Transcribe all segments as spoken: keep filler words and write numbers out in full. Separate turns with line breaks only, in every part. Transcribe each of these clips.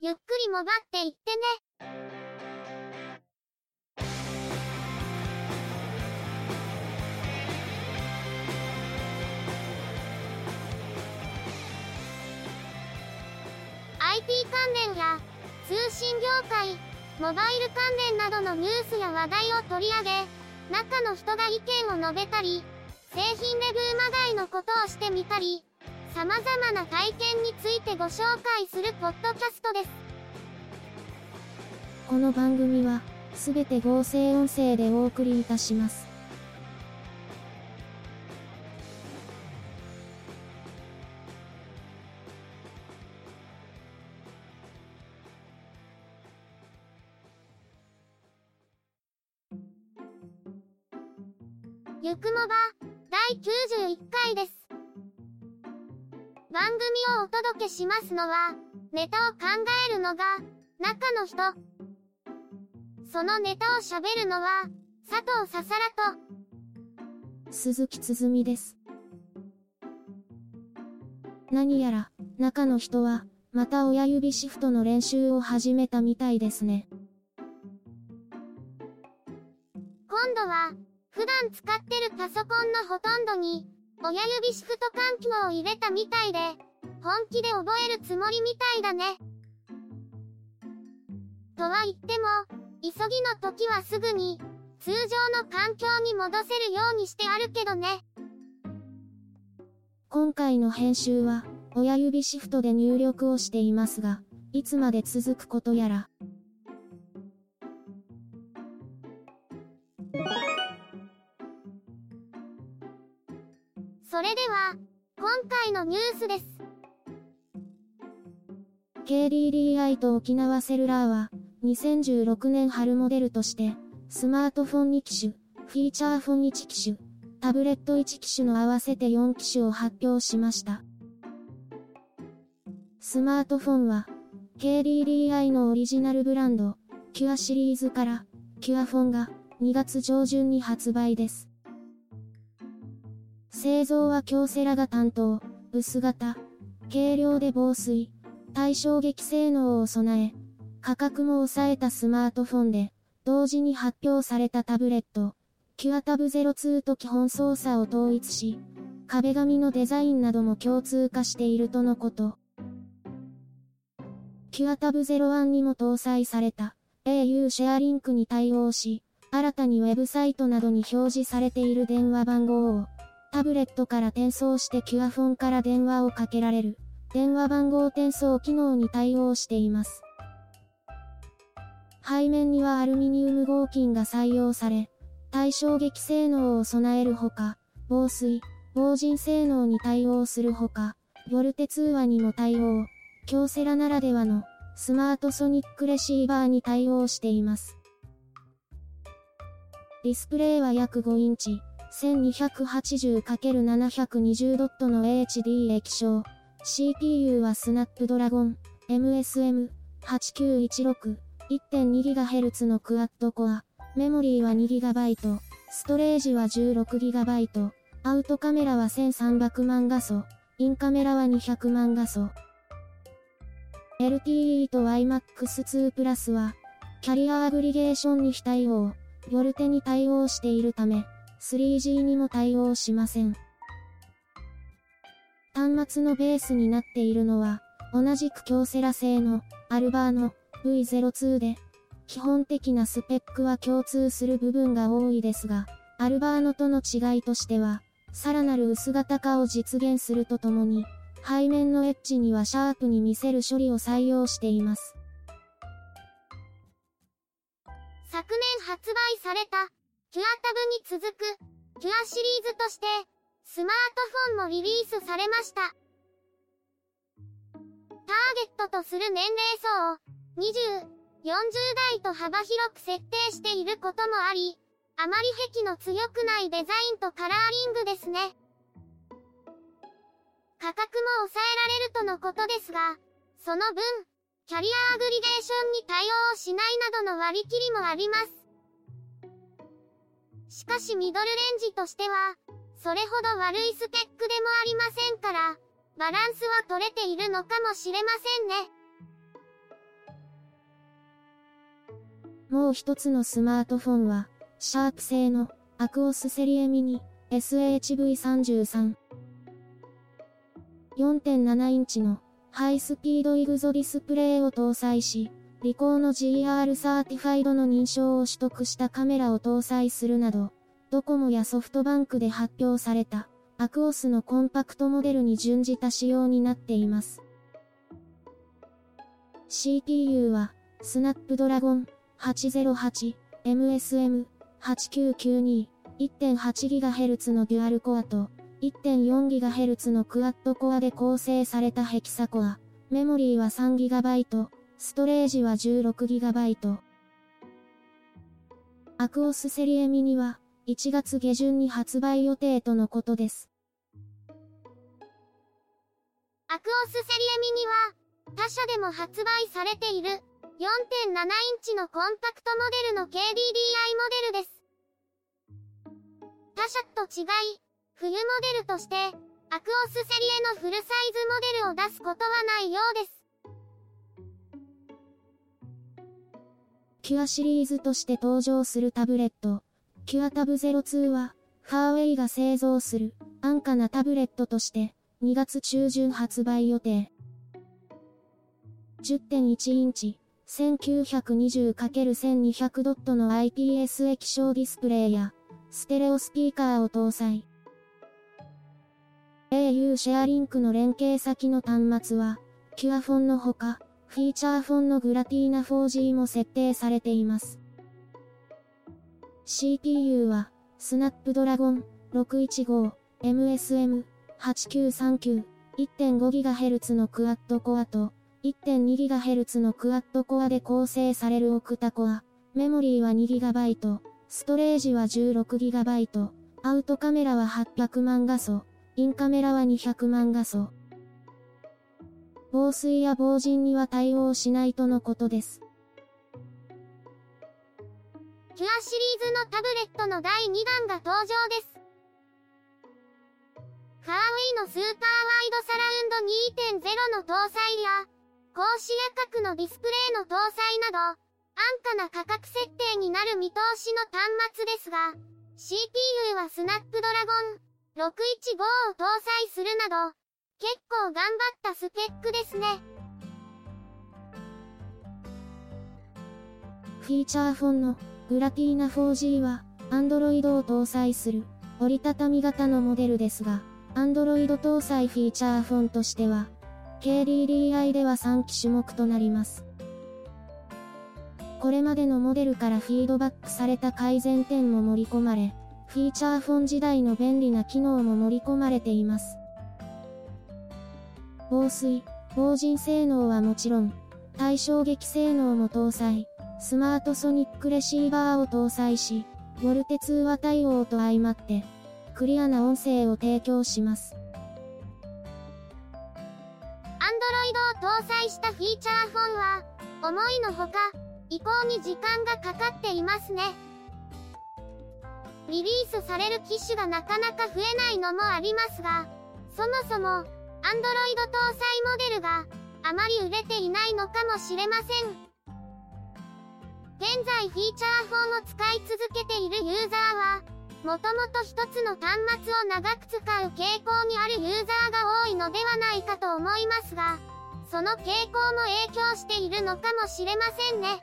ゆっくりもがっていってね。アイティー 関連や通信業界、モバイル関連などのニュースや話題を取り上げ、中の人が意見を述べたり、製品レビューまがいのことをしてみたり、様々な体験についてご紹介するポッドキャストです。
この番組は、すべて合成音声でお送りいたします。
ゆくもば、だいきゅうじゅういっかいです。番組をお届けしますのは、ネタを考えるのが、中の人。そのネタを喋るのは、佐藤ささらと、
鈴木つづみです。何やら、中の人は、また親指シフトの練習を始めたみたいですね。
今度は、普段使ってるパソコンのほとんどに、親指シフト環境を入れたみたいで、本気で覚えるつもりみたいだね。とは言っても、急ぎの時はすぐに、通常の環境に戻せるようにしてあるけどね。
今回の編集は、親指シフトで入力をしていますが、いつまで続くことやら。
それでは、今回のニュースです。
ケーディーディーアイ と沖縄セルラーは、にせんじゅうろくねん春モデルとして、スマートフォンに機種、フィーチャーフォンいち機種、タブレットいち機種の合わせてよん機種を発表しました。スマートフォンは、ケーディーディーアイ のオリジナルブランド、キュアシリーズから、キュアフォンがにがつ上旬に発売です。製造は京セラが担当、薄型、軽量で防水、耐衝撃性能を備え、価格も抑えたスマートフォンで、同時に発表されたタブレット、キュアタブゼロツーと基本操作を統一し、壁紙のデザインなども共通化しているとのこと。キュアタブゼロワンにも搭載された エーユー シェアリンクに対応し、新たにウェブサイトなどに表示されている電話番号を、タブレットから転送してキュアフォンから電話をかけられる、電話番号転送機能に対応しています。背面にはアルミニウム合金が採用され、耐衝撃性能を備えるほか、防水、防塵性能に対応するほか、ボルテ通話にも対応、京セラならではのスマートソニックレシーバーに対応しています。ディスプレイは約ごインチ、せんにひゃくはちじゅうかけるななひゃくにじゅう ドットの エイチディー 液晶。シーピーユー はスナップドラゴン エムエスエムはちきゅういちろく いってんにギガヘルツ のクアッドコア。メモリーは にギガバイト。ストレージは じゅうろくギガバイト。アウトカメラはせんさんびゃくまん画素。インカメラはにひゃくまん画素。エルティーイー と ワイマックスツー プラスは、キャリアアグリゲーションに非対応。ボルテに対応しているため、スリージー にも対応しません。端末のベースになっているのは、同じく京セラ製の、アルバーノ ブイゼロツー で、基本的なスペックは共通する部分が多いですが、アルバーノとの違いとしては、さらなる薄型化を実現するとともに、背面のエッジにはシャープに見せる処理を採用しています。
昨年発売された、キュアタブに続く、キュアシリーズとして、スマートフォンもリリースされました。ターゲットとする年齢層を、にじゅう、よんじゅうだいと幅広く設定していることもあり、あまり癖の強くないデザインとカラーリングですね。価格も抑えられるとのことですが、その分、キャリアアグリゲーションに対応しないなどの割り切りもあります。しかしミドルレンジとしては、それほど悪いスペックでもありませんから、バランスは取れているのかもしれませんね。
もう一つのスマートフォンは、シャープ製のアクオスセリエミニ エスエイチブイさんじゅうさん。よんてんなな インチのハイスピードイグゾディスプレイを搭載し、リコーの ジーアール サーティファイドの認証を取得したカメラを搭載するなど、ドコモやソフトバンクで発表されたアクオスのコンパクトモデルに準じた仕様になっています。シーピーユー は、スナップドラゴンはちぜろはち、エムエスエムはちきゅうきゅうに、いってんはちギガヘルツ のデュアルコアと いってんよんギガヘルツ のクワッドコアで構成されたヘキサコア。メモリーは さんギガバイト、ストレージは じゅうろくギガバイト。アクオスセリエミニはいちがつ下旬に発売予定とのことです。
アクオスセリエミニは他社でも発売されている よんてんなな インチのコンパクトモデルの ケーディーディーアイ モデルです。他社と違い、冬モデルとしてアクオスセリエのフルサイズモデルを出すことはないようです。
キュアシリーズとして登場するタブレット、キュアタブゼロツーは、ファーウェイが製造する安価なタブレットとしてにがつ中旬発売予定。じゅってんいち インチ、せんきゅうひゃくにじゅうかけるせんにひゃく ドットの アイピーエス 液晶ディスプレイや、ステレオスピーカーを搭載。エーユー シェアリンクの連携先の端末は、キュアフォンのほか、フィーチャーフォンのグラティーナ フォージー も設定されています。シーピーユー は、スナップドラゴンろくいちご、エムエスエムはちきゅうさんきゅう、いってんごギガヘルツ のクワッドコアと、いってんにギガヘルツ のクワッドコアで構成されるオクタコア。メモリーは にギガバイト、ストレージは じゅうろくギガバイト、アウトカメラははっぴゃくまん画素、インカメラはにひゃくまん画素。防水や防塵には対応しないとのことです。
キュアシリーズのタブレットのだいにだんが登場です。ファーウェイのスーパーワイドサラウンド にてんゼロ の搭載や、高視野角のディスプレイの搭載など、安価な価格設定になる見通しの端末ですが、シーピーユー はスナップドラゴンろくいちごを搭載するなど、結構頑張ったスペックですね。
フィーチャーフォンのグラティーナ フォージー は、Android を搭載する折りたたみ型のモデルですが、Android 搭載フィーチャーフォンとしては、ケーディーディーアイ ではさんき種目となります。これまでのモデルからフィードバックされた改善点も盛り込まれ、フィーチャーフォン時代の便利な機能も盛り込まれています。防水、防塵性能はもちろん、対衝撃性能も搭載、スマートソニックレシーバーを搭載し、ボルテ通話対応と相まって、クリアな音声を提供します。
Android を搭載したフィーチャーフォンは、思いのほか、移行に時間がかかっていますね。リリースされる機種がなかなか増えないのもありますが、そもそも、Android 搭載モデルがあまり売れていないのかもしれません。現在フィーチャーフォンを使い続けているユーザーは、もともと一つの端末を長く使う傾向にあるユーザーが多いのではないかと思いますが、その傾向も影響しているのかもしれませんね。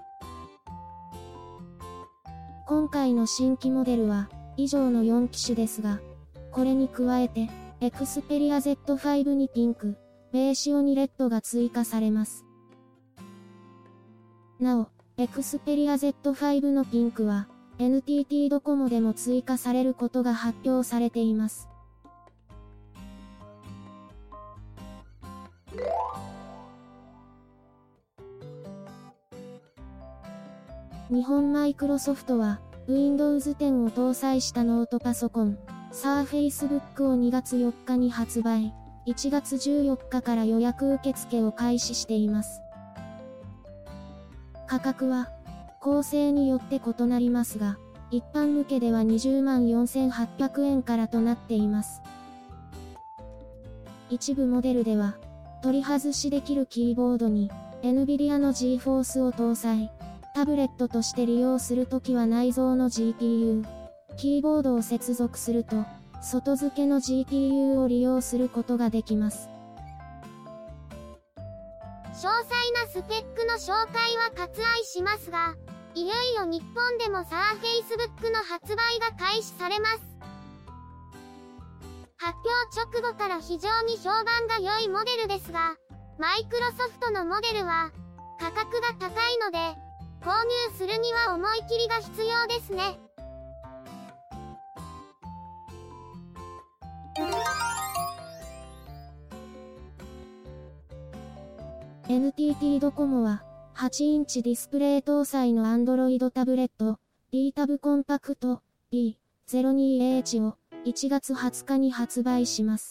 今回の新規モデルは以上のよん機種ですが、これに加えて、Xperia ゼットファイブ にピンク、ベーシオにレッドが追加されます。なお、Xperia ゼットファイブ のピンクは、エヌティーティー ドコモでも追加されることが発表されています。日本マイクロソフトは、Windows テンを搭載したノートパソコン、Surface Book をにがつよっかに発売、いちがつじゅうよっかから予約受付を開始しています。価格は、構成によって異なりますが、一般向けではにじゅうまんよんせんはっぴゃくえんからとなっています。一部モデルでは、取り外しできるキーボードに、NVIDIA の GeForce を搭載、 タブレットとして利用するときは内蔵の ジーピーユー、キーボードを接続すると、外付けの ジーピーユー を利用することができます。
詳細なスペックの紹介は割愛しますが、いよいよ日本でも Surface Book の発売が開始されます。発表直後から非常に評判が良いモデルですが、マイクロソフトのモデルは価格が高いので、購入するには思い切りが必要ですね。
エヌティーティー ドコモは、はちインチディスプレイ搭載の Android タブレット、D タブコンパクト ディーゼロにエイチ をいちがつはつかに発売します。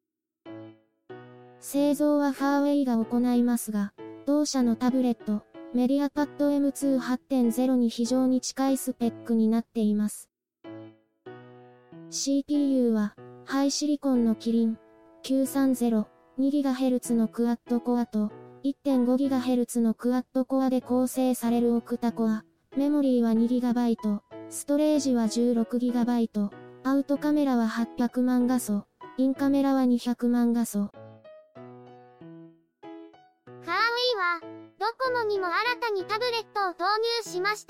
製造はファーウェイが行いますが、同社のタブレット、メディアパッド エムツー はちてんゼロ に非常に近いスペックになっています。シーピーユー は、ハイシリコンのキリンきゅうさんゼロ、にギガヘルツ のクワッドコアと、いってんごギガヘルツ のクワッドコアで構成されるオクタコア。メモリーは にギガバイト、ストレージは じゅうろくギガバイト、アウトカメラははっぴゃくまん画素、インカメラはにひゃくまん画素。
ファーウェイは、ドコモにも新たにタブレットを投入しました。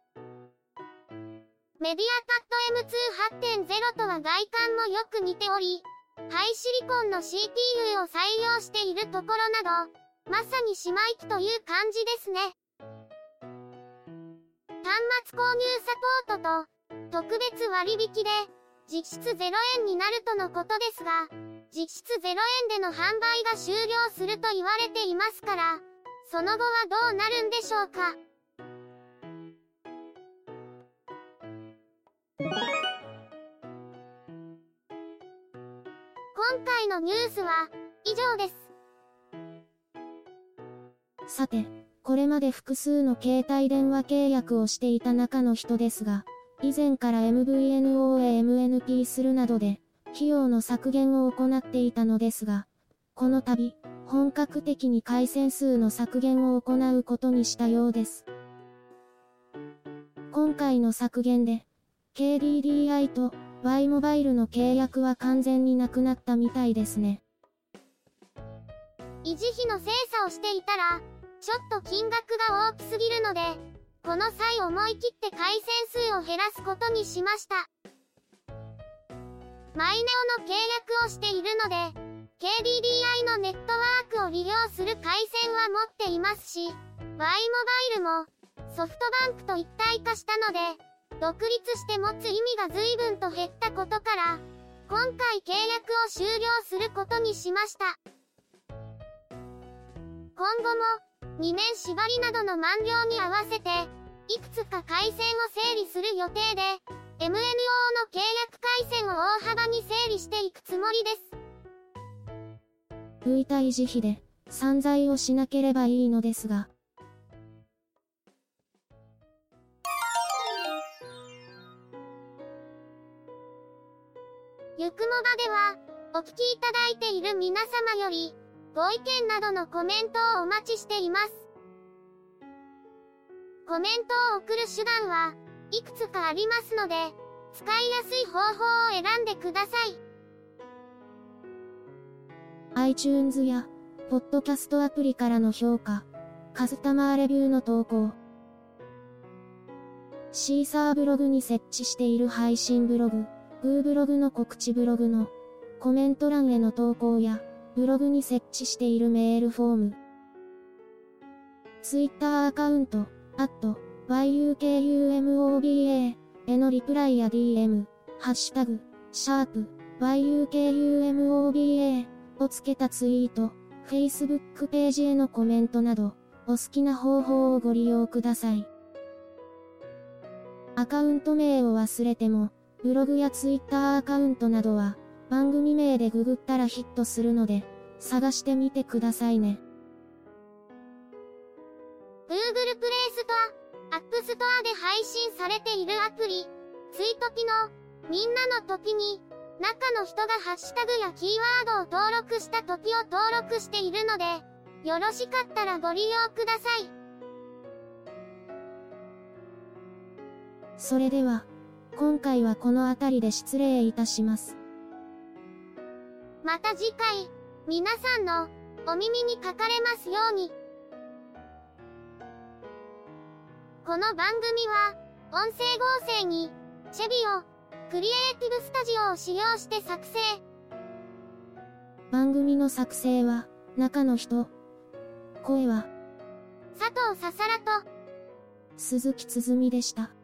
メディアパッド エムツー はちてんゼロ とは外観もよく似ており、ハイシリコンの シーピーユー を採用しているところなど、まさに姉妹機という感じですね。端末購入サポートと特別割引で実質ゼロえんになるとのことですが、実質ゼロえんでの販売が終了すると言われていますから、その後はどうなるんでしょうか。今回のニュースは以上です。
さて、これまで複数の携帯電話契約をしていた中の人ですが、以前から エムブイエヌオー へ エムエヌピー するなどで、費用の削減を行っていたのですが、この度、本格的に回線数の削減を行うことにしたようです。今回の削減で、ケーディーディーアイ と Y モバイルの契約は完全になくなったみたいですね。
維持費の精査をしていたら、ちょっと金額が大きすぎるので、この際思い切って回線数を減らすことにしました。マイネオの契約をしているので、ケーディーディーアイ のネットワークを利用する回線は持っていますし、Y モバイルもソフトバンクと一体化したので、独立して持つ意味が随分と減ったことから、今回契約を終了することにしました。今後も、にねん縛りなどの満了に合わせて、いくつか回線を整理する予定で、エムエヌオー の契約回線を大幅に整理していくつもりです。
浮いた維持費で、散財をしなければいいのですが。
ゆくもばでは、お聞きいただいている皆様より、ご意見などのコメントをお待ちしています。コメントを送る手段はいくつかありますので、使いやすい方法を選んでください。
iTunes や、ポッドキャストアプリからの評価、カスタマーレビューの投稿、シーサーブログに設置している配信ブログ、グーブログの告知ブログのコメント欄への投稿や、ブログに設置しているメールフォーム、Twitter アカウント、アット ワイユーケーユーエムオービーエー へのリプライや ディーエム、ハッシュタグ、シャープ ワイユーケーユーエムオービーエー をつけたツイート、Facebook ページへのコメントなど、お好きな方法をご利用ください。アカウント名を忘れても、ブログや Twitter アカウントなどは、番組名でググったらヒットするので、探してみてくださいね。
Google プレイストア、App Store で配信されているアプリ、ツイトピの、みんなの時に、中の人がハッシュタグやキーワードを登録した時を登録しているので、よろしかったらご利用ください。
それでは、今回はこの辺りで失礼いたします。
また次回、皆さんのお耳にかかれますように。この番組は、音声合成に、チェビオ、クリエイティブスタジオを使用して作成。
番組の作成は、中の人。声は、
佐藤ささらと、
鈴木つづみでした。